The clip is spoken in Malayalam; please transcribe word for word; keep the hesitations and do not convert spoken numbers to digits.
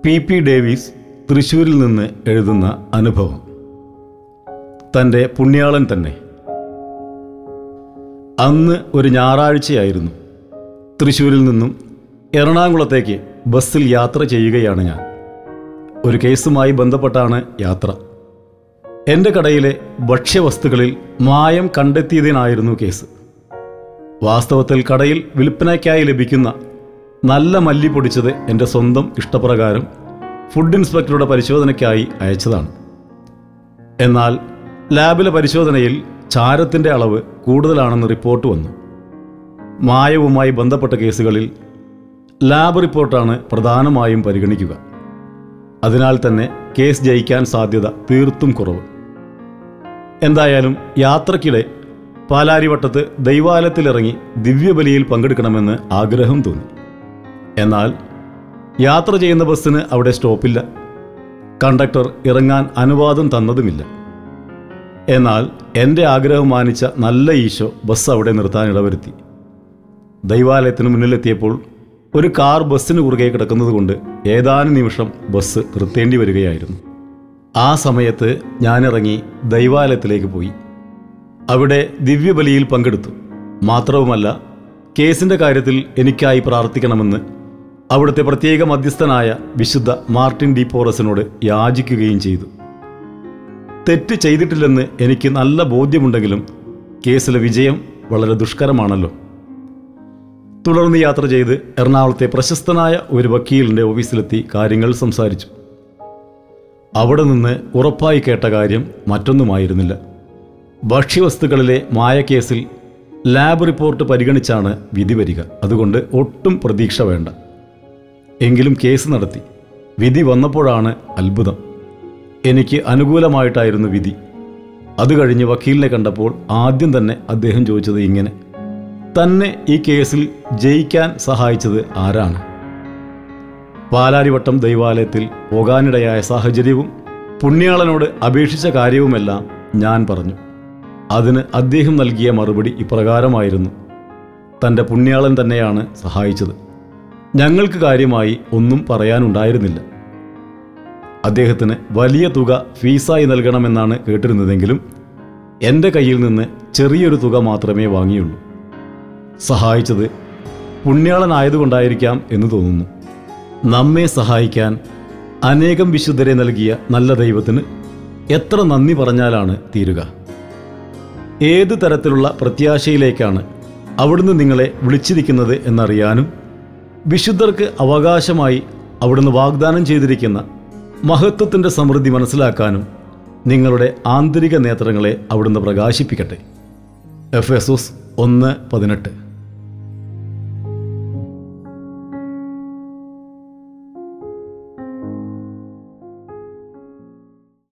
പി പി ഡേവിസ് തൃശ്ശൂരിൽ നിന്ന് എഴുതുന്ന അനുഭവം. തൻ്റെ പുണ്യാളൻ തന്നെ. അന്ന് ഒരു ഞായറാഴ്ചയായിരുന്നു. തൃശ്ശൂരിൽ നിന്നും എറണാകുളത്തേക്ക് ബസ്സിൽ യാത്ര ചെയ്യുകയാണ് ഞാൻ. ഒരു കേസുമായി ബന്ധപ്പെട്ടാണ് യാത്ര. എൻ്റെ കടയിലെ ഭക്ഷ്യവസ്തുക്കളിൽ മായം കണ്ടെത്തിയതിനായിരുന്നു കേസ്. വാസ്തവത്തിൽ കടയിൽ വിൽപ്പനയ്ക്കായി ലഭിക്കുന്ന നല്ല മല്ലി പൊടിച്ചത് എൻ്റെ സ്വന്തം ഇഷ്ടപ്രകാരം ഫുഡ് ഇൻസ്പെക്ടറുടെ പരിശോധനയ്ക്കായി അയച്ചതാണ്. എന്നാൽ ലാബിലെ പരിശോധനയിൽ ചാരത്തിൻ്റെ അളവ് കൂടുതലാണെന്ന് റിപ്പോർട്ട് വന്നു. മായവുമായി ബന്ധപ്പെട്ട കേസുകളിൽ ലാബ് റിപ്പോർട്ടാണ് പ്രധാനമായും പരിഗണിക്കുക. അതിനാൽ തന്നെ കേസ് ജയിക്കാൻ സാധ്യത തീർത്തും കുറവ്. എന്തായാലും യാത്രക്കിടെ പാലാരിവട്ടത്ത് ദൈവാലയത്തിലിറങ്ങി ദിവ്യബലിയിൽ പങ്കെടുക്കണമെന്ന് ആഗ്രഹം തോന്നി. എന്നാൽ യാത്ര ചെയ്യുന്ന ബസ്സിന് അവിടെ സ്റ്റോപ്പില്ല. കണ്ടക്ടർ ഇറങ്ങാൻ അനുവാദം തന്നതുമില്ല. എന്നാൽ എൻ്റെ ആഗ്രഹം മാനിച്ച നല്ല ഈശോ ബസ് അവിടെ നിർത്താൻ ഇടവരുത്തി. ദൈവാലയത്തിന് മുന്നിലെത്തിയപ്പോൾ ഒരു കാർ ബസ്സിന് കുറുകെ കിടക്കുന്നത് കൊണ്ട് ഏതാനും നിമിഷം ബസ് നിർത്തേണ്ടി വരികയായിരുന്നു. ആ സമയത്ത് ഞാനിറങ്ങി ദൈവാലയത്തിലേക്ക് പോയി. അവിടെ ദിവ്യബലിയിൽ പങ്കെടുത്തു. മാത്രവുമല്ല, കേസിൻ്റെ കാര്യത്തിൽ എനിക്കായി പ്രാർത്ഥിക്കണമെന്ന് അവിടുത്തെ പ്രത്യേക മധ്യസ്ഥനായ വിശുദ്ധ മാർട്ടിൻ ഡി പോറസിനോട് യാചിക്കുകയും ചെയ്തു. തെറ്റ് ചെയ്തിട്ടില്ലെന്ന് എനിക്ക് നല്ല ബോധ്യമുണ്ടെങ്കിലും കേസിലെ വിജയം വളരെ ദുഷ്കരമാണല്ലോ. തുടർന്ന് യാത്ര ചെയ്ത് എറണാകുളത്തെ പ്രശസ്തനായ ഒരു വക്കീലിൻ്റെ ഓഫീസിലെത്തി കാര്യങ്ങൾ സംസാരിച്ചു. അവിടെ നിന്ന് ഉറപ്പായി കേട്ട കാര്യം മറ്റൊന്നുമായിരുന്നില്ല. ഭക്ഷ്യവസ്തുക്കളിലെ മായക്കേസിൽ ലാബ് റിപ്പോർട്ട് പരിഗണിച്ചാണ് വിധി വരിക. അതുകൊണ്ട് ഒട്ടും പ്രതീക്ഷ വേണ്ട. എങ്കിലും കേസ് നടത്തി. വിധി വന്നപ്പോഴാണ് അത്ഭുതം. എനിക്ക് അനുകൂലമായിട്ടായിരുന്നു വിധി. അത് കഴിഞ്ഞ് വക്കീലിനെ കണ്ടപ്പോൾ ആദ്യം തന്നെ അദ്ദേഹം ചോദിച്ചത് ഇങ്ങനെ: തന്നെ ഈ കേസിൽ ജയിക്കാൻ സഹായിച്ചത് ആരാണ്? പാലാരിവട്ടം ദൈവാലയത്തിൽ പോകാനിടയായ സാഹചര്യവും പുണ്യാളനോട് അപേക്ഷിച്ച കാര്യവുമെല്ലാം ഞാൻ പറഞ്ഞു. അതിന് അദ്ദേഹം നൽകിയ മറുപടി ഇപ്രകാരമായിരുന്നു: തൻ്റെ പുണ്യാളൻ തന്നെയാണ് സഹായിച്ചത്. ഞങ്ങൾക്ക് കാര്യമായി ഒന്നും പറയാനുണ്ടായിരുന്നില്ല. അദ്ദേഹത്തിന് വലിയ തുക ഫീസായി നൽകണമെന്നാണ് കേട്ടിരുന്നതെങ്കിലും എൻ്റെ കയ്യിൽ നിന്ന് ചെറിയൊരു തുക മാത്രമേ വാങ്ങിയുള്ളൂ. സഹായിച്ചത് പുണ്യാളനായതുകൊണ്ടായിരിക്കാം എന്ന് തോന്നുന്നു. നമ്മെ സഹായിക്കാൻ അനേകം വിശുദ്ധരെ നൽകിയ നല്ല ദൈവത്തിന് എത്ര നന്ദി പറഞ്ഞാലാണ് തീരുക. ഏത് തരത്തിലുള്ള പ്രത്യാശയിലേക്കാണ് അവിടുന്ന് നിങ്ങളെ വിളിച്ചിരിക്കുന്നത് എന്നറിയാനും വിശുദ്ധർക്ക് അവകാശമായി അവിടുന്ന് വാഗ്ദാനം ചെയ്തിരിക്കുന്ന മഹത്വത്തിൻ്റെ സമൃദ്ധി മനസ്സിലാക്കാനും നിങ്ങളുടെ ആന്തരിക നേത്രങ്ങളെ അവിടുന്ന് പ്രകാശിപ്പിക്കട്ടെ. എഫെസോസ് ഒന്ന് പതിനെട്ട്.